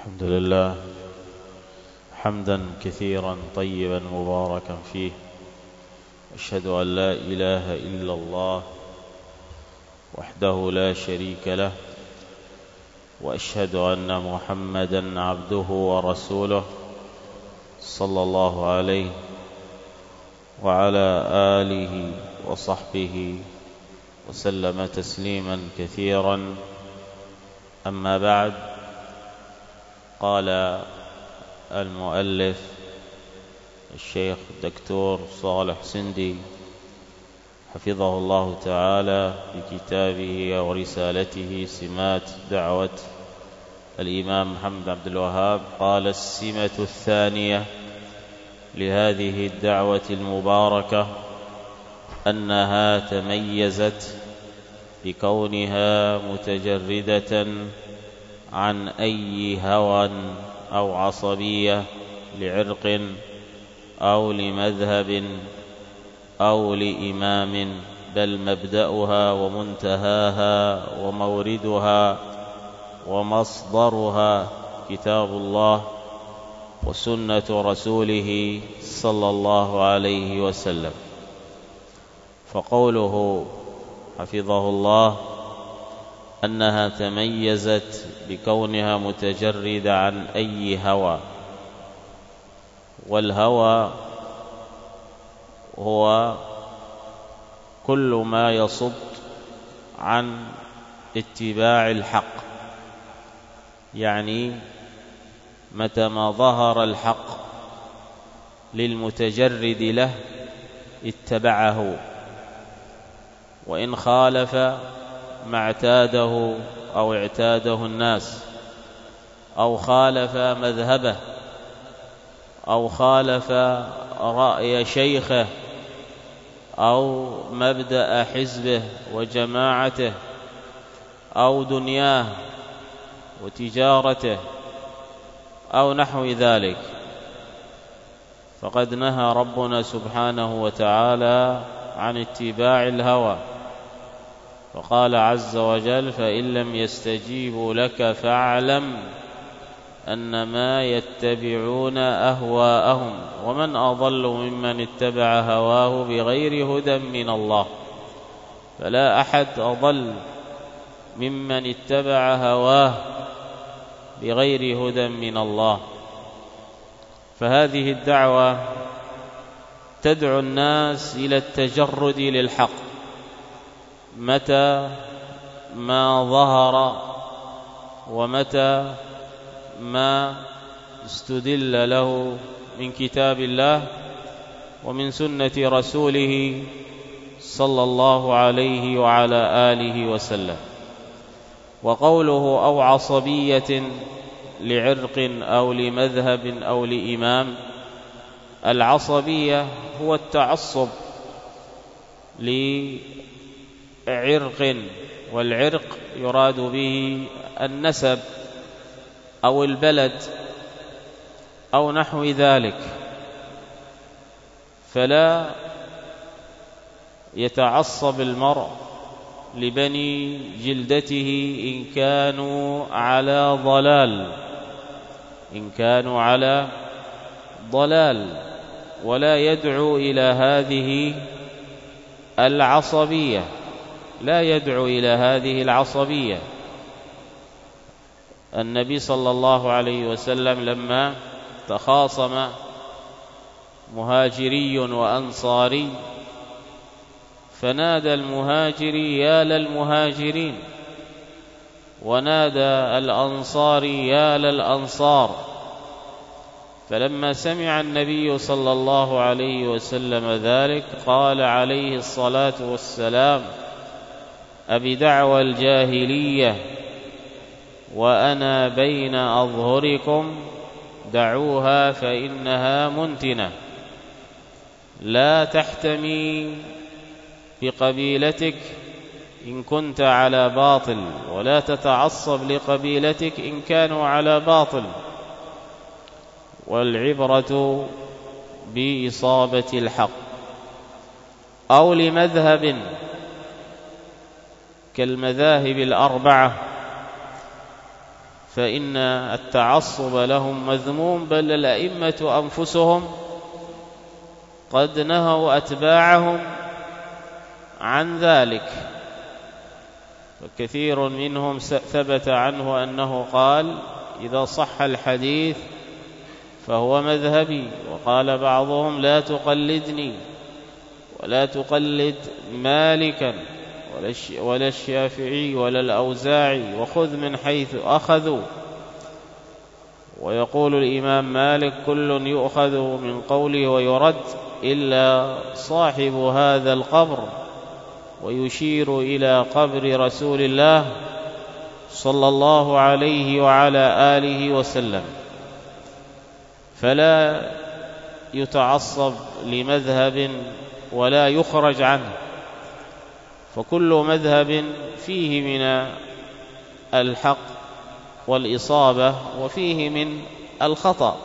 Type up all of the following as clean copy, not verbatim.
الحمد لله حمدا كثيرا طيبا مباركا فيه. أشهد أن لا إله إلا الله وحده لا شريك له، وأشهد أن محمدا عبده ورسوله صلى الله عليه وعلى آله وصحبه وسلم تسليما كثيرا. أما بعد، قال المؤلف الشيخ الدكتور صالح سندي حفظه الله تعالى في كتابه ورسالته سمات دعوة الإمام محمد عبد الوهاب، قال: السمة الثانية لهذه الدعوة المباركة أنها تميزت بكونها متجردة عن أي هوى أو عصبية لعرق أو لمذهب أو لإمام، بل مبدأها ومنتهاها وموردها ومصدرها كتاب الله وسنة رسوله صلى الله عليه وسلم. فقوله حفظه الله أنها تميزت بكونها متجردة عن أي هوى، والهوى هو كل ما يصد عن اتباع الحق، يعني متى ما ظهر الحق للمتجرد له اتبعه، وإن خالف ما اعتاده أو اعتاده الناس، أو خالف مذهبه، أو خالف رأي شيخه، أو مبدأ حزبه وجماعته، أو دنياه وتجارته، أو نحو ذلك، فقد نهى ربنا سبحانه وتعالى عن اتباع الهوى، فقال عز وجل: فإن لم يستجيبوا لك فاعلم أنما يتبعون أهواءهم ومن أضل ممن اتبع هواه بغير هدى من الله. فلا أحد أضل ممن اتبع هواه بغير هدى من الله. فهذه الدعوة تدعو الناس إلى التجرد للحق متى ما ظهر ومتى ما استدل له من كتاب الله ومن سنة رسوله صلى الله عليه وعلى آله وسلم. وقوله أو عصبية لعرق أو لمذهب أو لإمام، العصبية هو التعصب لعرق، والعرق يراد به النسب أو البلد أو نحو ذلك، فلا يتعصب المرء لبني جلدته إن كانوا على ضلال، ولا يدعو إلى هذه العصبية، لا يدعو إلى هذه العصبية. النبي صلى الله عليه وسلم لما تخاصم مهاجري وأنصاري فنادى المهاجري: يا للمهاجرين، ونادى الأنصاري: يا للأنصار. فلما سمع النبي صلى الله عليه وسلم ذلك قال عليه الصلاة والسلام: أبدعوى الجاهلية وأنا بين أظهركم دعوها فإنها منتنة. لا تحتمي بقبيلتك إن كنت على باطل، ولا تتعصب لقبيلتك إن كانوا على باطل، والعبرة بإصابة الحق. أو لمذهب كالمذاهب الأربعة، فإن التعصب لهم مذموم، بل الأئمة أنفسهم قد نهوا أتباعهم عن ذلك. فكثير منهم ثبت عنه أنه قال: إذا صح الحديث فهو مذهبي. وقال بعضهم: لا تقلدني ولا تقلد مالكا ولا الشافعي ولا الأوزاعي، وخذ من حيث أخذوا. ويقول الإمام مالك: كل يؤخذ من قوله ويرد إلا صاحب هذا القبر، ويشير إلى قبر رسول الله صلى الله عليه وعلى آله وسلم. فلا يتعصب لمذهب ولا يخرج عنه، فكل مذهب فيه من الحق والإصابة وفيه من الخطأ،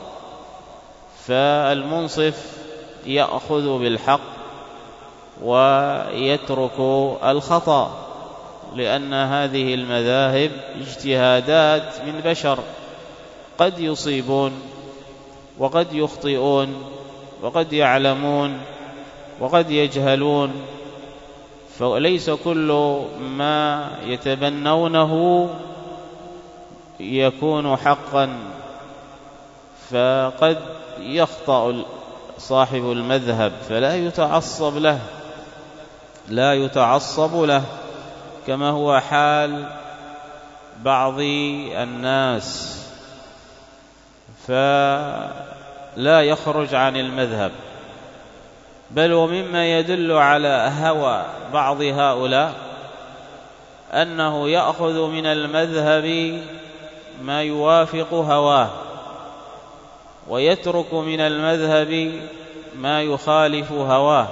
فالمنصف يأخذ بالحق ويترك الخطأ، لأن هذه المذاهب اجتهادات من بشر، قد يصيبون وقد يخطئون وقد يعلمون وقد يجهلون، فليس كل ما يتبنونه يكون حقا، فقد يخطأ صاحب المذهب فلا يتعصب له كما هو حال بعض الناس، فلا يخرج عن المذهب. بل ومما يدل على هوى بعض هؤلاء أنه يأخذ من المذهب ما يوافق هواه، ويترك من المذهب ما يخالف هواه،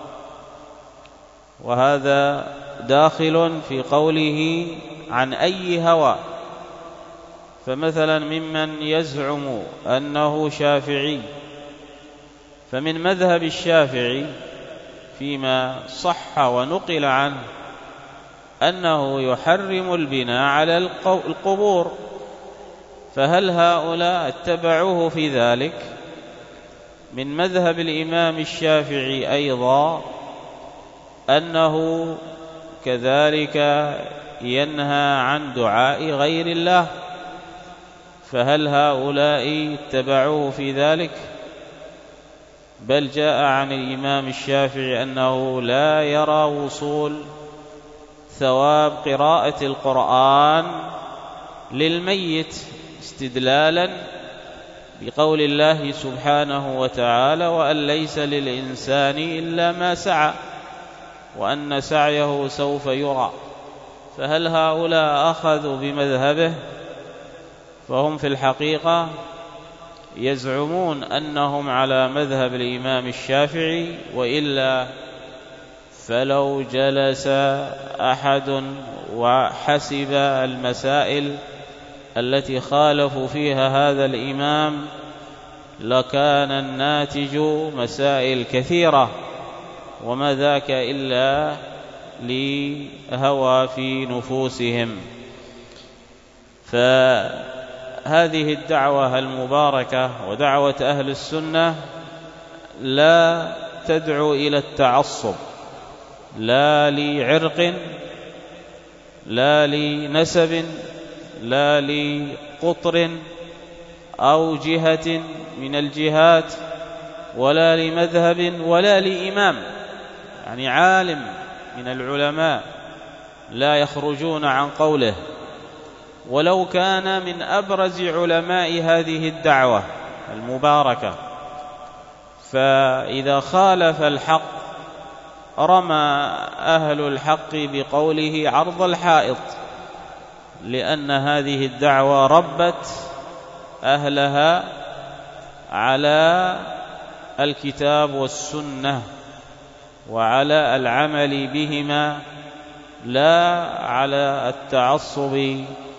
وهذا داخل في قوله عن أي هوى. فمثلا ممن يزعم أنه شافعي، فمن مذهب الشافعي فيما صح ونقل عنه أنه يحرم البناء على القبور، فهل هؤلاء اتبعوه في ذلك؟ من مذهب الإمام الشافعي أيضا أنه كذلك ينهى عن دعاء غير الله، فهل هؤلاء اتبعوه في ذلك؟ بل جاء عن الإمام الشافعي أنه لا يرى وصول ثواب قراءة القرآن للميت، استدلالا بقول الله سبحانه وتعالى: وأن ليس للإنسان إلا ما سعى وأن سعيه سوف يرى. فهل هؤلاء أخذوا بمذهبه؟ فهم في الحقيقة يزعمون أنهم على مذهب الإمام الشافعي، وإلا فلو جلس أحد وحسب المسائل التي خالفوا فيها هذا الإمام لكان الناتج مسائل كثيرة، وما ذاك إلا لهوى في نفوسهم. فهذه الدعوة المباركة ودعوة أهل السنة لا تدعو إلى التعصب، لا لعرق، لا لنسب، لا لقطر أو جهة من الجهات، ولا لمذهب ولا لإمام، يعني عالم من العلماء لا يخرجون عن قوله، ولو كان من أبرز علماء هذه الدعوة المباركة. فإذا خالف الحق رمى أهل الحق بقوله عرض الحائط، لأن هذه الدعوة ربت أهلها على الكتاب والسنة وعلى العمل بهما، لا على التعصب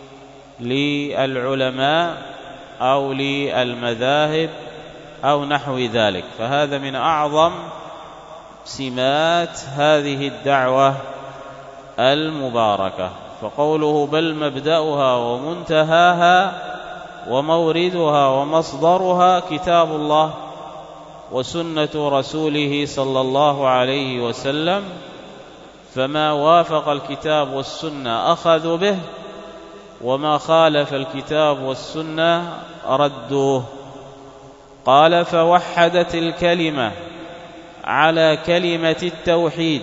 للعلماء أو للمذاهب أو نحو ذلك. فهذا من أعظم سمات هذه الدعوة المباركة. فقوله بل مبدأها ومنتهاها وموردها ومصدرها كتاب الله وسنة رسوله صلى الله عليه وسلم، فما وافق الكتاب والسنة أخذوا به، وما خالف الكتاب والسنة ردوه. قال فوحدت الكلمة على كلمة التوحيد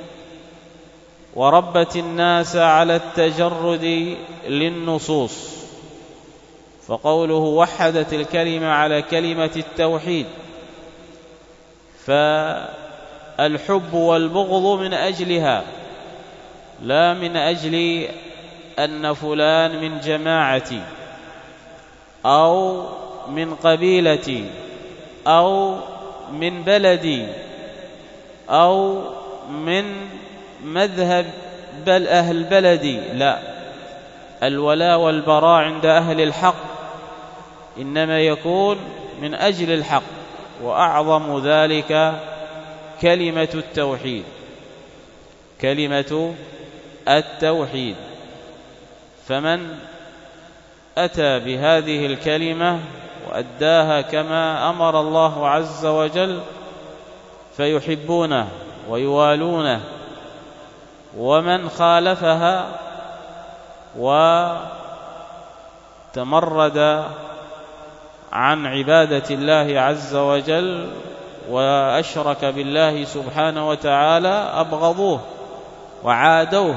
وربت الناس على التجرد للنصوص. فقوله وحدت الكلمة على كلمة التوحيد، فالحب والبغض من أجلها، لا من أجل أن فلان من جماعتي أو من قبيلتي أو من بلدي أو من مذهب بل أهل بلدي، لا، الولاء والبراء عند أهل الحق إنما يكون من أجل الحق، وأعظم ذلك كلمة التوحيد، كلمة التوحيد. فمن أتى بهذه الكلمة وأداها كما أمر الله عز وجل فيحبونه ويوالونه، ومن خالفها وتمرد عن عبادة الله عز وجل وأشرك بالله سبحانه وتعالى أبغضوه وعادوه،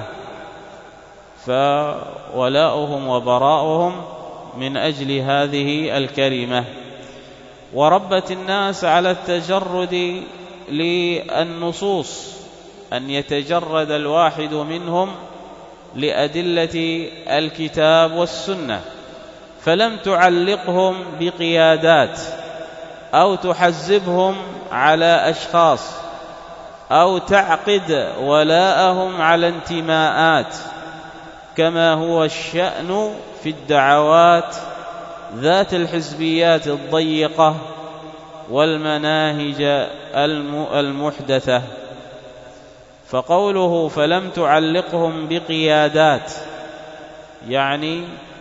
فولاؤهم وبراؤهم من أجل هذه الكلمة. وربت الناس على التجرد للنصوص، أن يتجرد الواحد منهم لأدلة الكتاب والسنة، فلم تعلقهم بقيادات أو تحزبهم على أشخاص أو تعقد ولاءهم على انتماءات، كما هو الشأن في الدعوات ذات الحزبيات الضيقة والمناهج المحدثة. فقوله فلم تعلقهم بقيادات يعني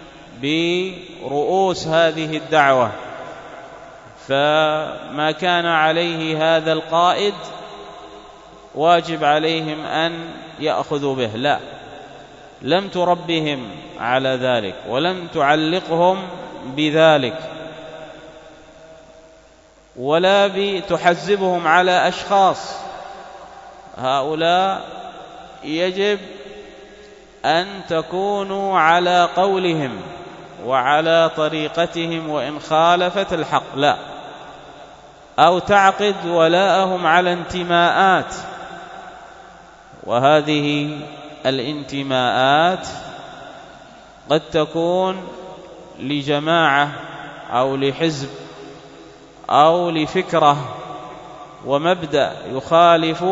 برؤوس هذه الدعوة، فما كان عليه هذا القائد واجب عليهم أن يأخذوا به، لا، لم تربهم على ذلك ولم تعلقهم بذلك، ولا بتحزبهم على أشخاص. هؤلاء يجب أن تكونوا على قولهم وعلى طريقتهم وإن خالفت الحق، لا، أو تعقد ولاءهم على انتماءات، وهذه الانتماءات قد تكون لجماعة أو لحزب أو لفكرة ومبدأ يخالف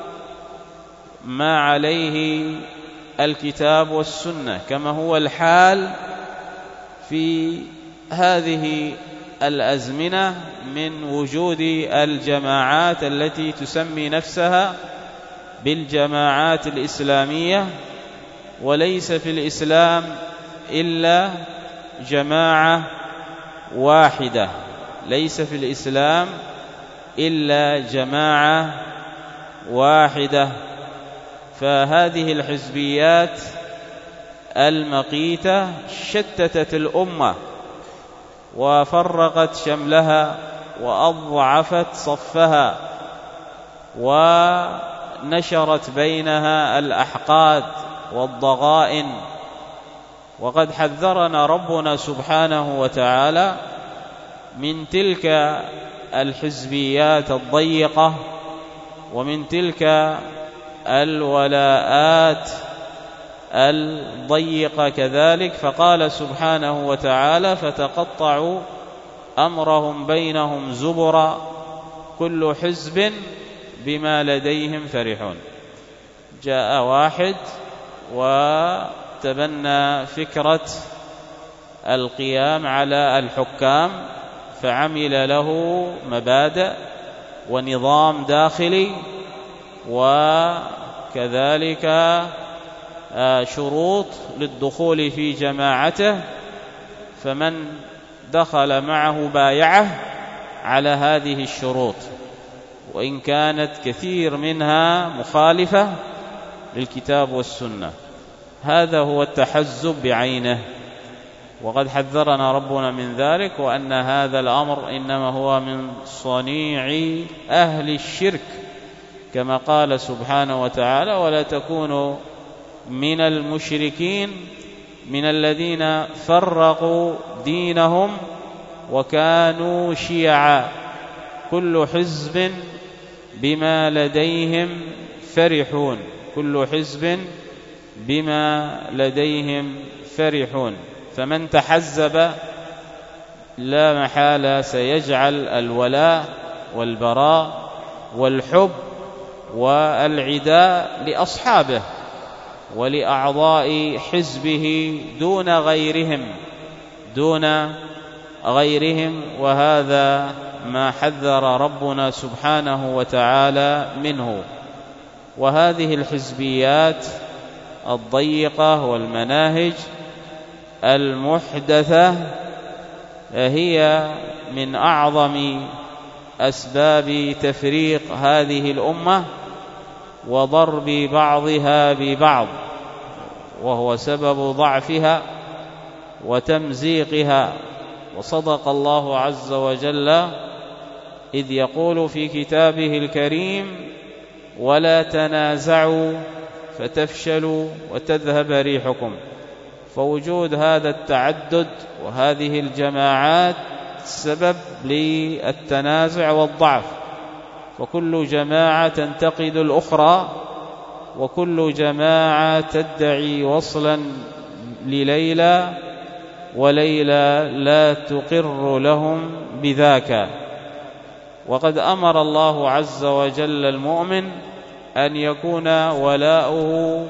ما عليه الكتاب والسنة، كما هو الحال في هذه الأزمنة من وجود الجماعات التي تسمي نفسها بالجماعات الإسلامية، وليس في الإسلام إلا جماعة واحدة، ليس في الإسلام إلا جماعة واحدة. فهذه الحزبيات المقيتة شتتت الأمة وفرقت شملها وأضعفت صفها ونشرت بينها الأحقاد والضغائن. وقد حذرنا ربنا سبحانه وتعالى من تلك الحزبيات الضيقة ومن تلك الولاءات الضيقة كذلك، فقال سبحانه وتعالى فتقطعوا أمرهم بينهم زبرا كل حزب بما لديهم فرحون. جاء واحد وتبنى فكرة القيام على الحكام فعمل له مبادئ ونظام داخلي، وكذلك شروط للدخول في جماعته، فمن دخل معه بايعه على هذه الشروط، وإن كانت كثير منها مخالفة للكتاب والسنة. هذا هو التحزب بعينه، وقد حذرنا ربنا من ذلك، وأن هذا الأمر إنما هو من صنيع أهل الشرك، كما قال سبحانه وتعالى: ولا تكونوا من المشركين من الذين فرقوا دينهم وكانوا شيعا كل حزب بما لديهم فرحون. كل حزب بما لديهم فرحون. فمن تحزب لا محالة سيجعل الولاء والبراء والحب والعداء لأصحابه ولأعضاء حزبه دون غيرهم، وهذا ما حذر ربنا سبحانه وتعالى منه. وهذه الحزبيات الضيقة والمناهج المحدثة هي من أعظم أسباب تفريق هذه الأمة وضرب بعضها ببعض، وهو سبب ضعفها وتمزيقها. وصدق الله عز وجل إذ يقول في كتابه الكريم: ولا تنازعوا فتفشلوا وتذهب ريحكم. فوجود هذا التعدد وهذه الجماعات سبب للتنازع والضعف، فكل جماعة تنتقد الأخرى، وكل جماعة تدعي وصلا لليلى، وليلى لا تقر لهم بذاك. وقد أمر الله عز وجل المؤمن أن يكون ولاؤه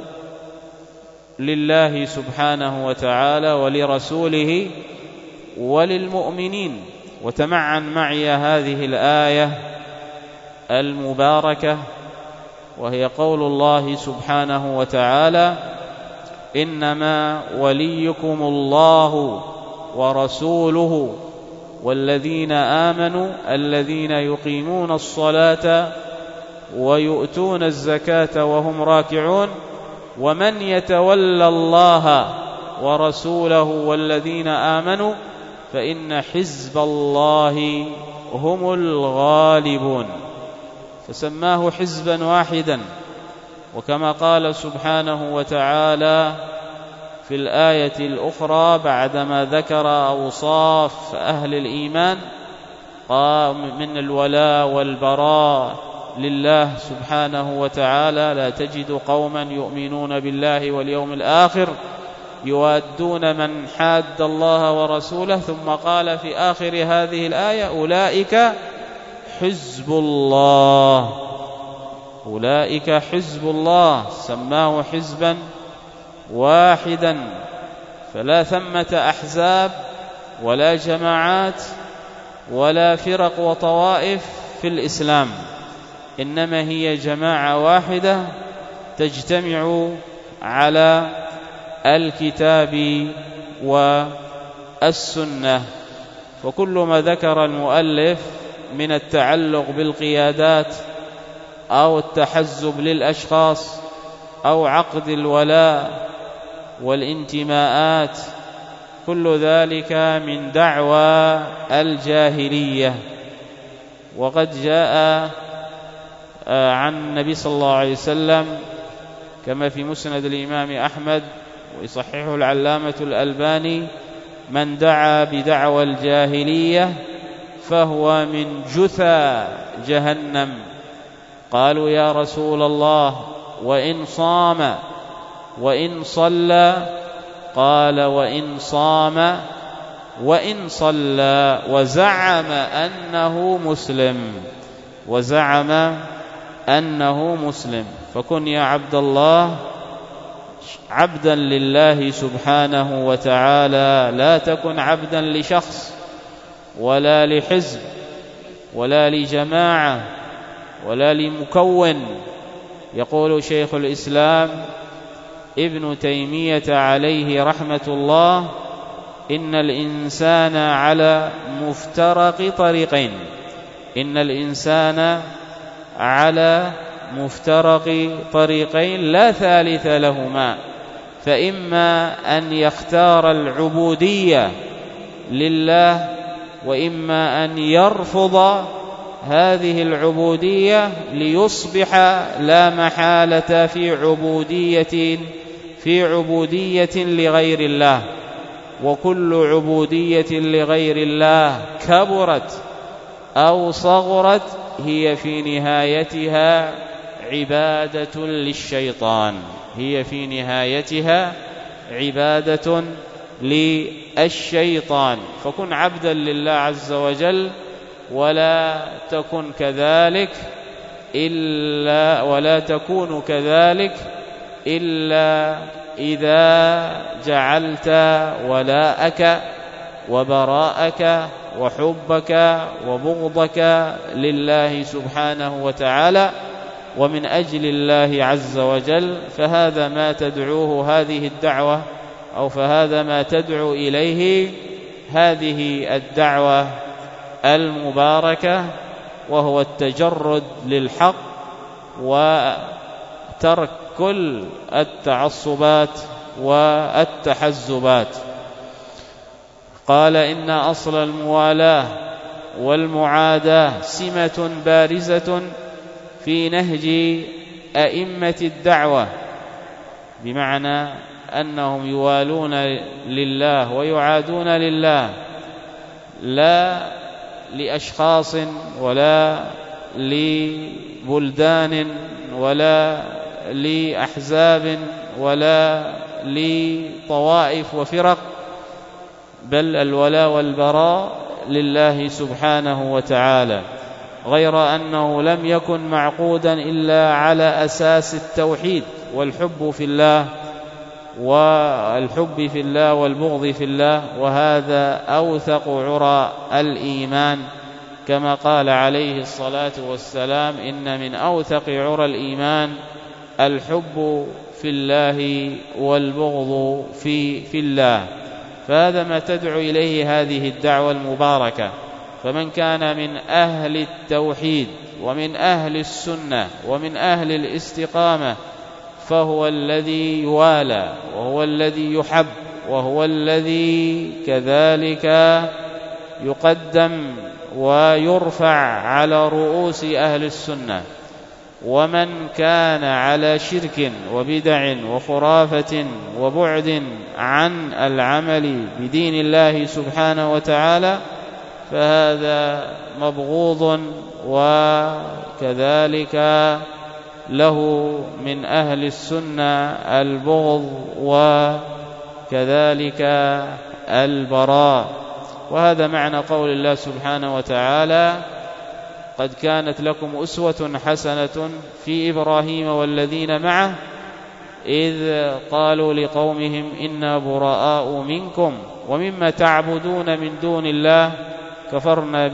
لله سبحانه وتعالى ولرسوله وللمؤمنين. وتمعن معي هذه الآية المباركة، وهي قول الله سبحانه وتعالى: إنما وليكم الله ورسوله والذين آمنوا الذين يقيمون الصلاة ويؤتون الزكاة وهم راكعون ومن يتولى الله ورسوله والذين آمنوا فإن حزب الله هم الغالبون. فسماه حزبا واحدا. وكما قال سبحانه وتعالى في الآية الأخرى بعدما ذكر أوصاف أهل الإيمان قال من الولاء والبراء لله سبحانه وتعالى: لا تجد قوما يؤمنون بالله واليوم الآخر يوادون من حاد الله ورسوله. ثم قال في آخر هذه الآية: أولئك حزب الله. أولئك حزب الله. سماه حزبا واحدا، فلا ثمة أحزاب ولا جماعات ولا فرق وطوائف في الإسلام، إنما هي جماعة واحدة تجتمع على الكتاب والسنة. فكل ما ذكر المؤلف من التعلق بالقيادات أو التحزب للأشخاص أو عقد الولاء والانتماءات، كل ذلك من دعوى الجاهلية. وقد جاء عن النبي صلى الله عليه وسلم كما في مسند الإمام أحمد ويصححه العلامة الألباني: من دعا بدعوى الجاهلية فهو من جثى جهنم. قالوا: يا رسول الله وإن صام وإن صلى؟ قال: وإن صام وإن صلى وزعم أنه مسلم. فكن يا عبد الله عبدا لله سبحانه وتعالى، لا تكن عبدا لشخص ولا لحزب ولا ابن تيمية عليه رحمة الله: إن الإنسان على مفترق طريقين، إن الإنسان على مفترق طريقين لا ثالث لهما، فإما أن يختار العبودية لله، وإما أن يرفض هذه العبودية ليصبح لا محالة في عبودية لغير الله. وكل عبودية لغير الله كبرت أو صغرت هي في نهايتها عبادة للشيطان، هي في نهايتها عبادة للشيطان. فكن عبدا لله عز وجل، ولا تكن كذلك إلا إذا جعلت ولاءك وبراءك وحبك وبغضك لله سبحانه وتعالى ومن أجل الله عز وجل. فهذا ما تدعوه هذه الدعوة، أو فهذا ما تدعو إليه هذه الدعوة المباركة، وهو التجرد للحق وترك كل التعصبات والتحزبات. قال: إن أصل الموالاة والمعاداة سمة بارزة في نهج أئمة الدعوة، بمعنى أنهم يوالون لله ويعادون لله، لا لأشخاص ولا لبلدان ولا لأحزاب ولا لطوائف وفرق، بل الولاء والبراء لله سبحانه وتعالى، غير أنه لم يكن معقودا إلا على أساس التوحيد والحب في الله والبغض في الله، وهذا أوثق عرى الإيمان، كما قال عليه الصلاة والسلام: إن من أوثق عرى الإيمان الحب في الله والبغض في الله. فهذا ما تدعو إليه هذه الدعوة المباركة. فمن كان من أهل التوحيد ومن أهل السنة ومن أهل الاستقامة فهو الذي يوالى، وهو الذي يحب، وهو الذي كذلك يقدم ويرفع على رؤوس أهل السنة. ومن كان على شرك وبدع وخرافة وبعد عن العمل بدين الله سبحانه وتعالى فهذا مبغوض، وكذلك له من أهل السنة البغض وكذلك البراء. وهذا معنى قول الله سبحانه وتعالى: قد كانت لكم أسوة حسنة في إبراهيم والذين معه إذ قالوا لقومهم إنا براء منكم ومما تعبدون من دون الله كفرنا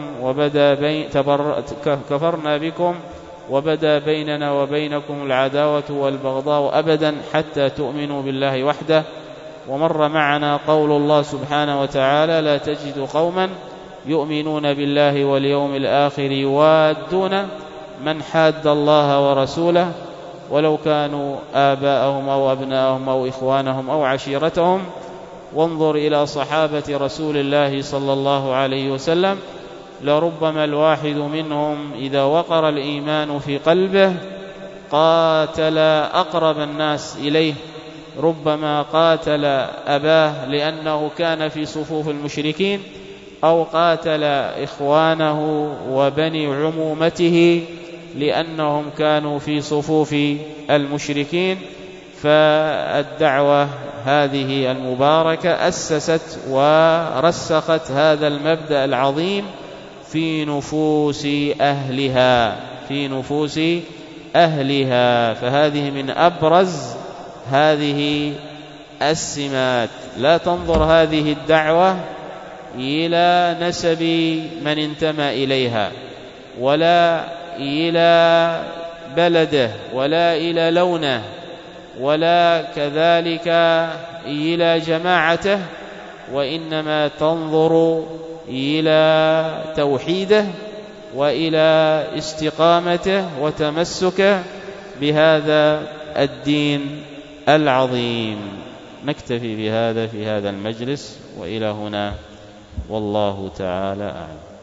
بكم وبدا بيننا وبينكم العداوة والبغضاء أبدا حتى تؤمنوا بالله وحده. ومر معنا قول الله سبحانه وتعالى: لا تجد قوما يؤمنون بالله واليوم الآخر يوادون من حاد الله ورسوله ولو كانوا آباءهم أو أبناءهم أو إخوانهم أو عشيرتهم. وانظر إلى صحابة رسول الله صلى الله عليه وسلم، لربما الواحد منهم إذا وقر الإيمان في قلبه قاتل أقرب الناس إليه، ربما قاتل أباه لأنه كان في صفوف المشركين، أو قاتل إخوانه وبني عمومته لأنهم كانوا في صفوف المشركين. فالدعوة هذه المباركة أسست ورسخت هذا المبدأ العظيم في نفوس أهلها، فهذه من أبرز هذه السمات. لا تنظر هذه الدعوة إلى نسب من انتمى إليها، ولا إلى بلده، ولا إلى لونه، ولا كذلك إلى جماعته، وإنما تنظر إلى توحيده وإلى استقامته وتمسكه بهذا الدين العظيم. نكتفي بهذا في هذا المجلس، وإلى هنا، والله تعالى أعلم.